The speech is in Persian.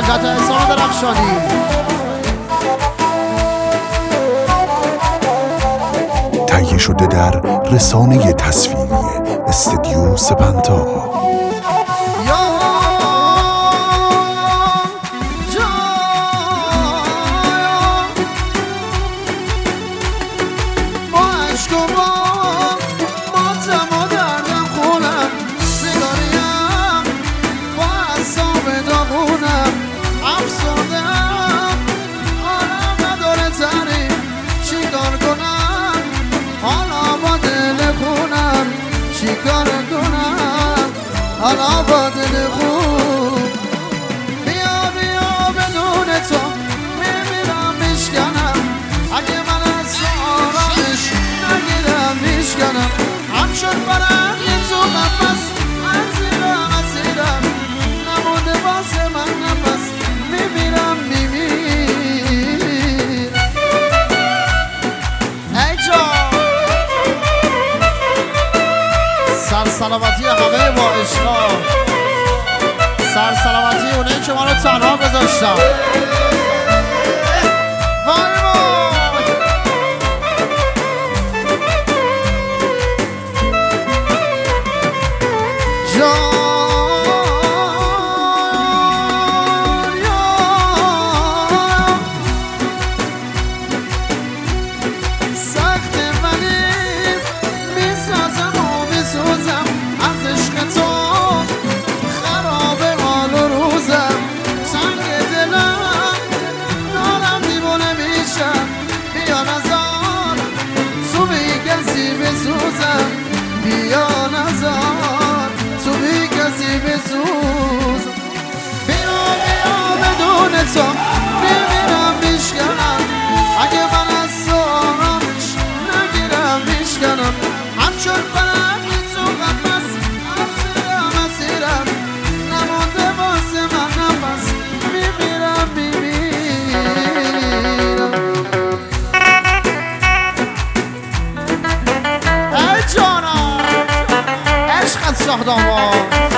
حضرت احسان درخشانی. تهیه شده در رسانه تصویری استدیو سپنتا. چیکار کنم حالا با دل خوب بیا بیا بدون تو میمیرم میشکنم اگه من از آرامش نگیرم میشکنم همچون برندی تو نفس اسیرم نمونده واسه من نفس میمیرم سلامتی همه با عشقا، سلامتی اونایی که ما رو تنها گذاشتن. وای وای جان سخت منی میسازم و میسوزم از عشق تو خراب حال و روزم تنگ دلم نالم دیوانه میشم بیا نزار تو بی کسی بسوزم بیا نزار تو بی کسی بسوزم بیا بیا بدون تو میمیرم میشکنم اگه من از تو آرامش نگیرم میشکنم همچون برندی تو قفس اسیرم نمونده واسه من نفس میمیرم ای جانم عشقت شاهداماد.